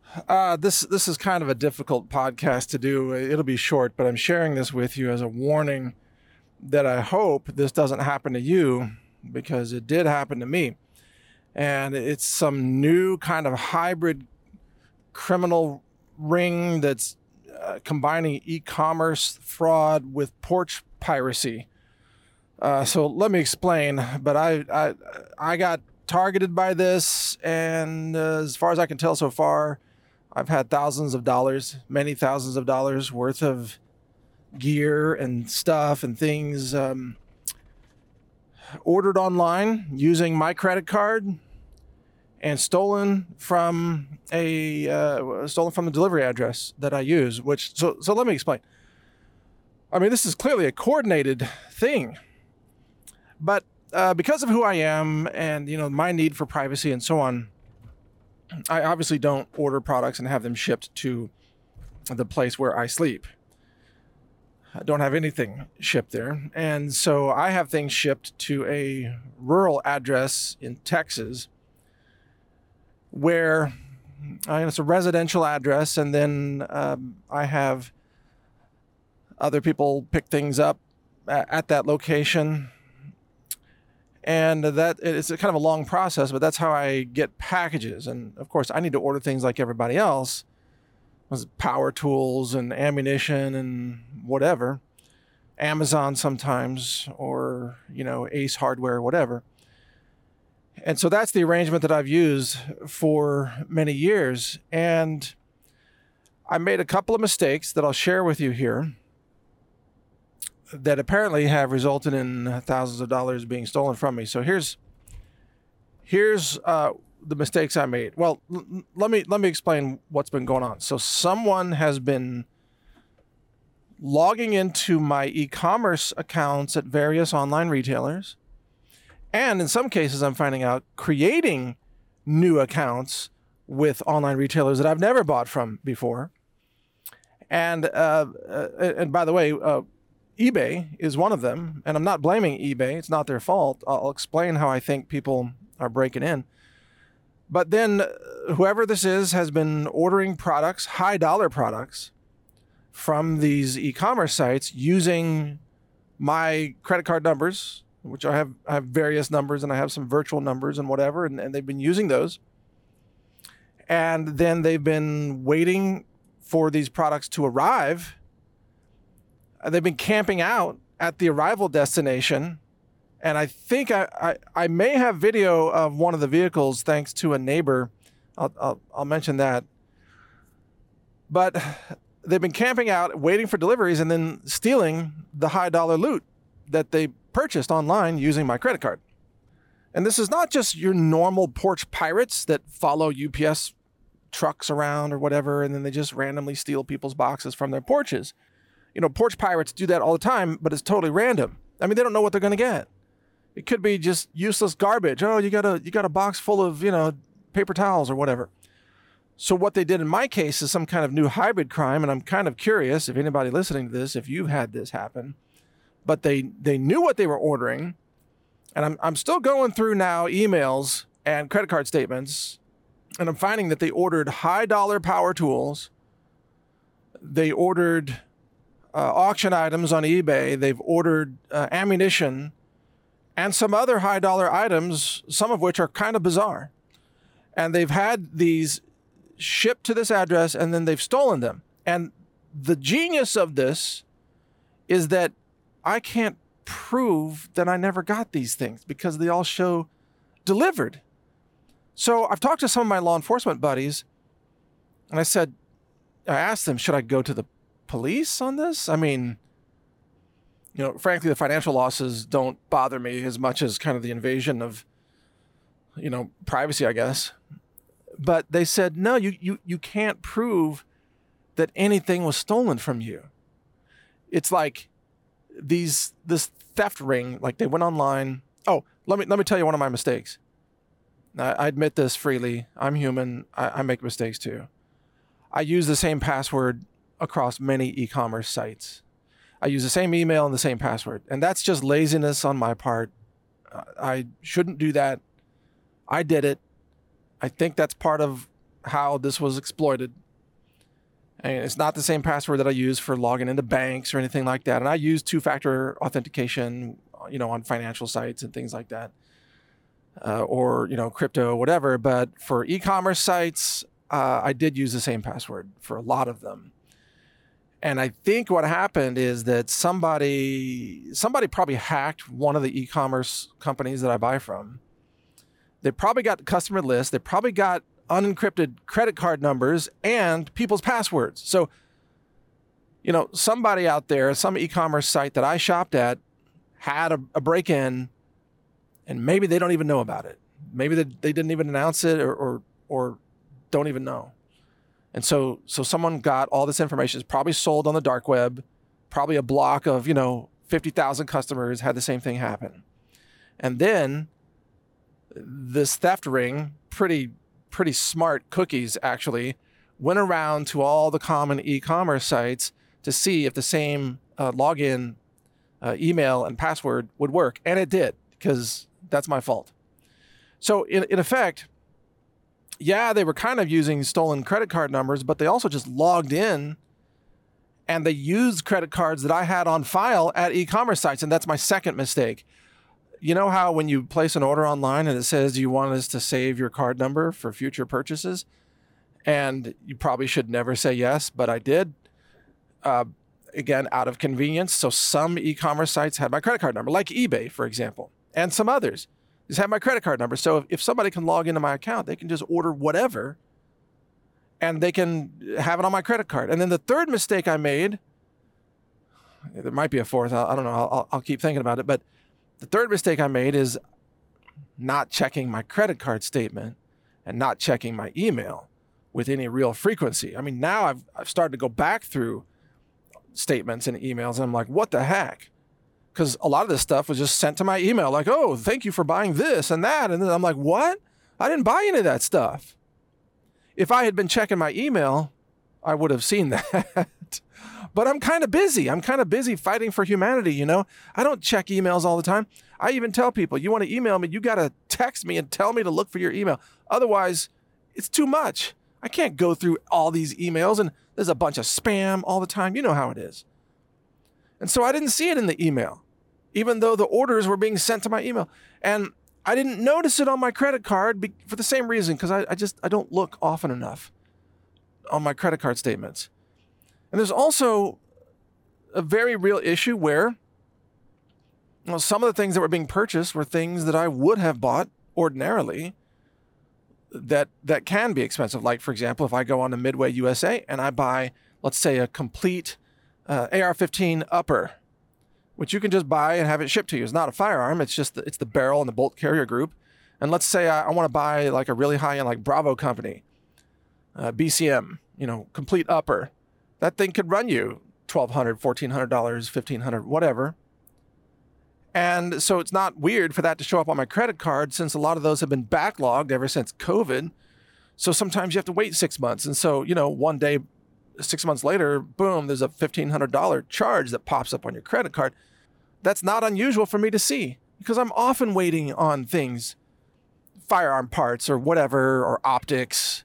This is kind of a difficult podcast to do. It'll be short, but I'm sharing this with you as a warning that I hope this doesn't happen to you, because it did happen to me. And it's some new kind of hybrid criminal ring that's combining e-commerce fraud with porch piracy. So let me explain. But I got targeted by this, and as far as I can tell so far, I've had many thousands of dollars worth of gear and stuff and things ordered online using my credit card and stolen from the delivery address that I use. So let me explain. I mean, this is clearly a coordinated thing, but because of who I am and my need for privacy and so on, I obviously don't order products and have them shipped to the place where I sleep. I don't have anything shipped there. And so I have things shipped to a rural address in Texas where it's a residential address. And then I have other people pick things up at that location. And that it's a kind of a long process, but that's how I get packages. And of course, I need to order things like everybody else, power tools and ammunition and whatever, Amazon sometimes, or Ace Hardware, whatever. And so that's the arrangement that I've used for many years. And I made a couple of mistakes that I'll share with you here that apparently have resulted in thousands of dollars being stolen from me. So here's the mistakes I made. Well, let me explain what's been going on. So someone has been logging into my e-commerce accounts at various online retailers, and in some cases, I'm finding out creating new accounts with online retailers that I've never bought from before. And by the way, eBay is one of them, and I'm not blaming eBay. It's not their fault. I'll explain how I think people are breaking in. But then whoever this is has been ordering products, high dollar products, from these e-commerce sites using my credit card numbers, which I have various numbers, and I have some virtual numbers and whatever, and they've been using those. And then they've been waiting for these products to arrive. They've been camping out at the arrival destination. And I think I may have video of one of the vehicles thanks to a neighbor. I'll mention that. But they've been camping out, waiting for deliveries, and then stealing the high dollar loot that they purchased online using my credit card. And this is not just your normal porch pirates that follow UPS trucks around or whatever, and then they just randomly steal people's boxes from their porches. Porch pirates do that all the time, but it's totally random. I mean, they don't know what they're going to get. It could be just useless garbage. Oh, you got a box full of, paper towels or whatever. So what they did in my case is some kind of new hybrid crime, and I'm kind of curious if anybody listening to this, if you've had this happen. But they knew what they were ordering, and I'm still going through now emails and credit card statements, and I'm finding that they ordered high dollar power tools. They ordered auction items on eBay. They've ordered ammunition and some other high dollar items, some of which are kind of bizarre. And they've had these shipped to this address, and then they've stolen them. And the genius of this is that I can't prove that I never got these things because they all show delivered. So I've talked to some of my law enforcement buddies, and I asked them, should I go to the police on this? I mean, frankly, the financial losses don't bother me as much as kind of the invasion of, privacy, I guess. But they said, no, you can't prove that anything was stolen from you. It's like this theft ring, like they went online. Oh, let me tell you one of my mistakes. I admit this freely. I'm human. I make mistakes too. I use the same password across many e-commerce sites. I use the same email and the same password. And that's just laziness on my part. I shouldn't do that. I did it. I think that's part of how this was exploited. And it's not the same password that I use for logging into banks or anything like that. And I use two-factor authentication, on financial sites and things like that, or crypto, whatever. But for e-commerce sites, I did use the same password for a lot of them. And I think what happened is that somebody probably hacked one of the e-commerce companies that I buy from. They probably got the customer list. They probably got unencrypted credit card numbers and people's passwords. So, somebody out there, some e-commerce site that I shopped at had a break-in, and maybe they don't even know about it. Maybe they didn't even announce it or don't even know. And so someone got all this information. It's probably sold on the dark web. Probably a block of, 50,000 customers had the same thing happen. And then this theft ring, pretty smart cookies actually, went around to all the common e-commerce sites to see if the same login, email, and password would work. And it did, because that's my fault. So in effect, yeah, they were kind of using stolen credit card numbers, but they also just logged in and they used credit cards that I had on file at e-commerce sites. And that's my second mistake. You know how when you place an order online and it says, do you want us to save your card number for future purchases? And you probably should never say yes, but I did. Again, out of convenience. So some e-commerce sites had my credit card number, like eBay, for example, and some others just have my credit card number. So if somebody can log into my account, they can just order whatever and they can have it on my credit card. And then the third mistake I made, there might be a fourth, I don't know, I'll keep thinking about it. But the third mistake I made is not checking my credit card statement and not checking my email with any real frequency. I mean, now I've started to go back through statements and emails and I'm like, what the heck? Because a lot of this stuff was just sent to my email, like, oh, thank you for buying this and that. And then I'm like, what? I didn't buy any of that stuff. If I had been checking my email, I would have seen that. But I'm kind of busy. I'm kind of busy fighting for humanity, I don't check emails all the time. I even tell people, you want to email me, you got to text me and tell me to look for your email. Otherwise, it's too much. I can't go through all these emails and there's a bunch of spam all the time. You know how it is. And so I didn't see it in the email, even though the orders were being sent to my email. And I didn't notice it on my credit card for the same reason, because I don't look often enough on my credit card statements. And there's also a very real issue where some of the things that were being purchased were things that I would have bought ordinarily that can be expensive. Like, for example, if I go on to Midway USA and I buy, let's say, a complete AR-15 upper, which you can just buy and have it shipped to you. It's not a firearm. It's just it's the barrel and the bolt carrier group. And let's say I want to buy like a really high-end, like Bravo company, BCM, complete upper. That thing could run you $1,200, $1,400, $1,500, whatever. And so it's not weird for that to show up on my credit card, since a lot of those have been backlogged ever since COVID. So sometimes you have to wait 6 months. And so, one day, 6 months later, boom, there's a $1,500 charge that pops up on your credit card. That's not unusual for me to see, because I'm often waiting on things, firearm parts or whatever, or optics,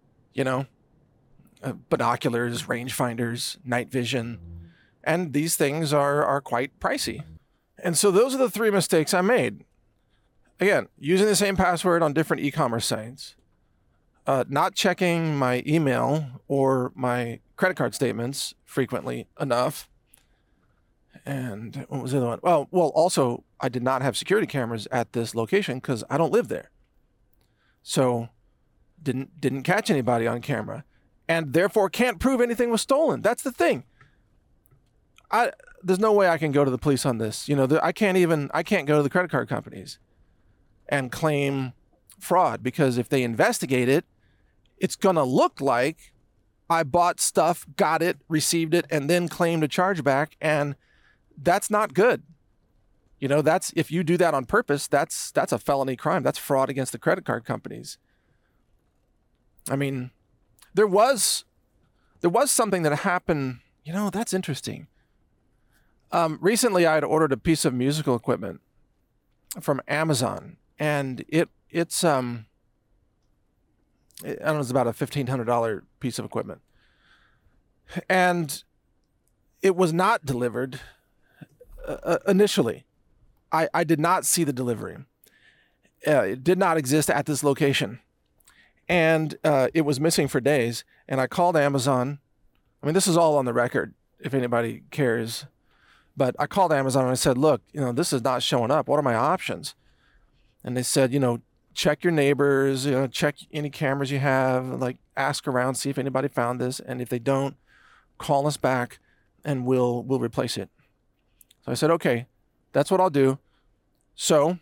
binoculars, rangefinders, night vision. And these things are quite pricey. And so those are the three mistakes I made. Again, using the same password on different e-commerce sites, not checking my email or my credit card statements frequently enough. And what was the other one? Well, also, I did not have security cameras at this location because I don't live there. So didn't catch anybody on camera, and therefore can't prove anything was stolen. That's the thing. There's no way I can go to the police on this. I can't go to the credit card companies and claim fraud, because if they investigate it, it's going to look like I bought stuff, got it, received it, and then claimed a chargeback. And that's not good. That's, if you do that on purpose, that's a felony crime. That's fraud against the credit card companies. I mean, there was something that happened, that's interesting. Recently I had ordered a piece of musical equipment from Amazon, and it's I don't know, it's about a $1,500 piece of equipment. And it was not delivered initially. I did not see the delivery. It did not exist at this location. And it was missing for days. And I called Amazon. I mean, this is all on the record, if anybody cares. But I called Amazon and I said, look, this is not showing up. What are my options? And they said, check your neighbors, check any cameras you have, like ask around, see if anybody found this. And if they don't, call us back and we'll replace it. So I said, okay, that's what I'll do. So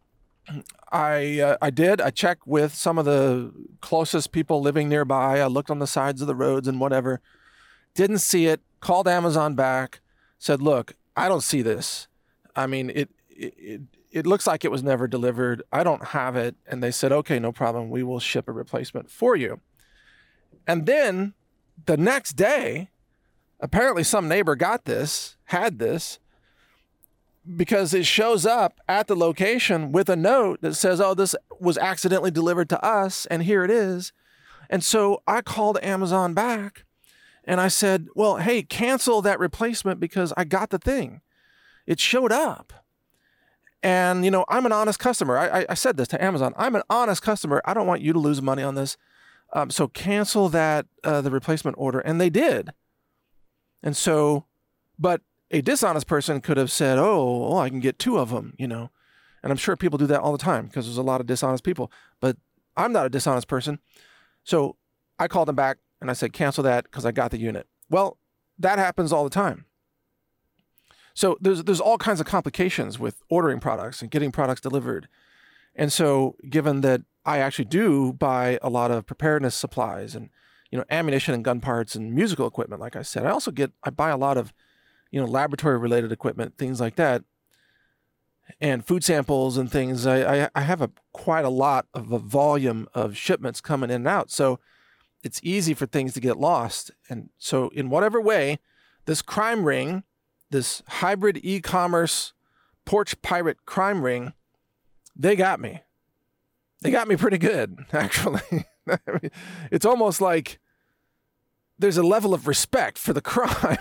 I did. I checked with some of the closest people living nearby. I looked on the sides of the roads and whatever. Didn't see it. Called Amazon back. Said, look, I don't see this. I mean, it looks like it was never delivered. I don't have it. And they said, okay, no problem. We will ship a replacement for you. And then the next day, apparently some neighbor had this, because it shows up at the location with a note that says, oh, this was accidentally delivered to us, and here it is. And so I called Amazon back, and I said, well, hey, cancel that replacement because I got the thing. It showed up. And, I'm an honest customer. I said this to Amazon. I'm an honest customer. I don't want you to lose money on this. So cancel the replacement order. And they did. And so, but a dishonest person could have said, oh, I can get 2 of them, And I'm sure people do that all the time because there's a lot of dishonest people. But I'm not a dishonest person. So I called them back and I said, cancel that because I got the unit. Well, that happens all the time. So there's all kinds of complications with ordering products and getting products delivered. And so given that I actually do buy a lot of preparedness supplies and, ammunition and gun parts and musical equipment, like I said, I buy a lot of, laboratory related equipment, things like that, and food samples and things. I have quite a lot of a volume of shipments coming in and out. So it's easy for things to get lost. And so in whatever way, this crime ring, this hybrid e-commerce porch pirate crime ring, they got me. They got me pretty good, actually. I mean, it's almost like there's a level of respect for the crime.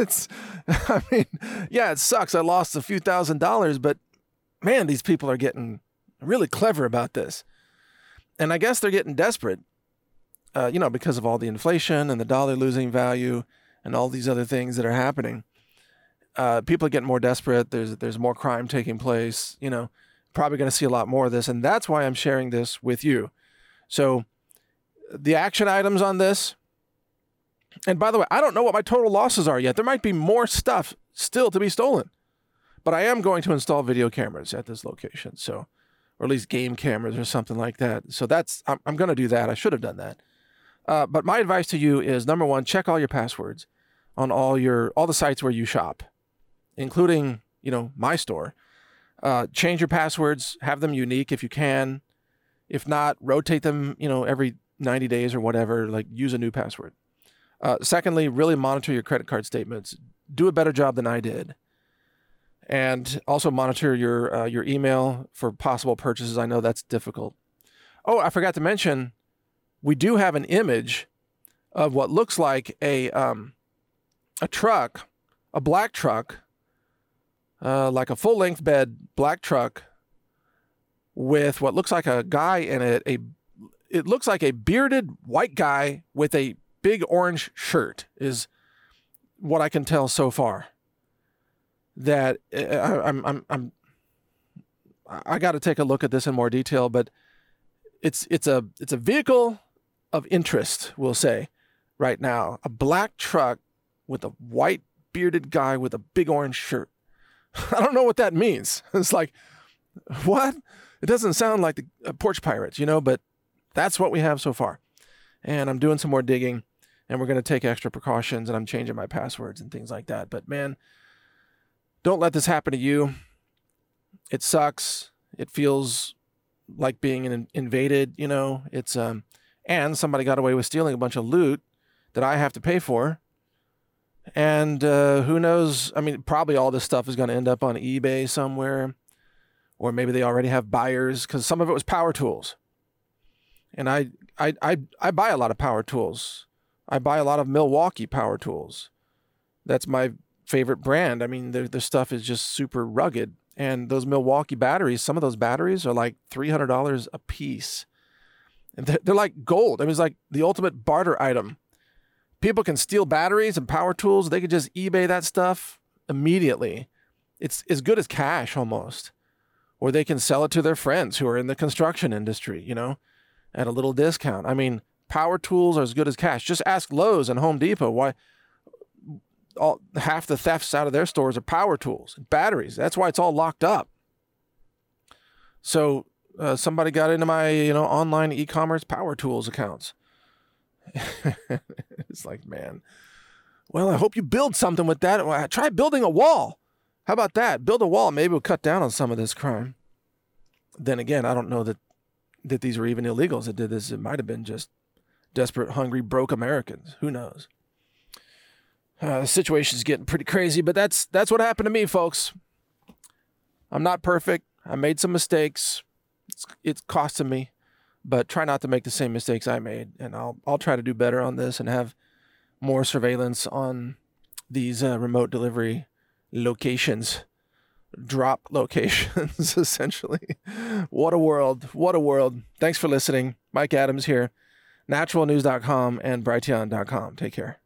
It sucks. I lost a few $1,000s, but man, these people are getting really clever about this. And I guess they're getting desperate, because of all the inflation and the dollar losing value and all these other things that are happening. People are getting more desperate. There's more crime taking place, probably going to see a lot more of this. And that's why I'm sharing this with you. So the action items on this, and by the way, I don't know what my total losses are yet. There might be more stuff still to be stolen, but I am going to install video cameras at this location. So, or at least game cameras or something like that. So I'm going to do that. I should have done that. But my advice to you is, number one, check all your passwords on all the sites where you shop, including, my store. Change your passwords, have them unique if you can. If not, rotate them, every 90 days or whatever, like use a new password. Secondly, really monitor your credit card statements. Do a better job than I did. And also monitor your email for possible purchases. I know that's difficult. Oh, I forgot to mention, we do have an image of what looks like a truck, a black truck, like a full-length bed black truck with what looks like a guy in it. It looks like a bearded white guy with a big orange shirt is what I can tell so far. That I got to take a look at this in more detail, but it's a vehicle of interest, we'll say, right now. A black truck with a white bearded guy with a big orange shirt. I don't know what that means. It's like, what? It doesn't sound like the porch pirates, but that's what we have so far. And I'm doing some more digging, and we're going to take extra precautions, and I'm changing my passwords and things like that. But man, don't let this happen to you. It sucks. It feels like being invaded, It's and somebody got away with stealing a bunch of loot that I have to pay for. And who knows? I mean, probably all this stuff is going to end up on eBay somewhere, or maybe they already have buyers because some of it was power tools. And I buy a lot of power tools. I buy a lot of Milwaukee power tools. That's my favorite brand. I mean, their stuff is just super rugged. And those Milwaukee batteries, some of those batteries are like $300 a piece. And they're like gold. I mean, it's like the ultimate barter item. People can steal batteries and power tools. They could just eBay that stuff immediately. It's as good as cash almost. Or they can sell it to their friends who are in the construction industry, you know, at a little discount. I mean, power tools are as good as cash. Just ask Lowe's and Home Depot why half the thefts out of their stores are power tools, batteries. That's why it's all locked up. So somebody got into my, online e-commerce power tools accounts. It's like, man, well, I hope you build something with that. Well, try building a wall. How about that? Build a wall. Maybe we'll cut down on some of this crime. Then again, I don't know that these were even illegals that did this. It might have been just desperate, hungry, broke Americans. Who knows? The situation's getting pretty crazy, but that's what happened to me, folks. I'm not perfect. I made some mistakes. It's costing me, but try not to make the same mistakes I made. And I'll try to do better on this and have more surveillance on these remote delivery locations, drop locations, essentially. What a world. What a world. Thanks for listening. Mike Adams here, naturalnews.com and brighteon.com. Take care.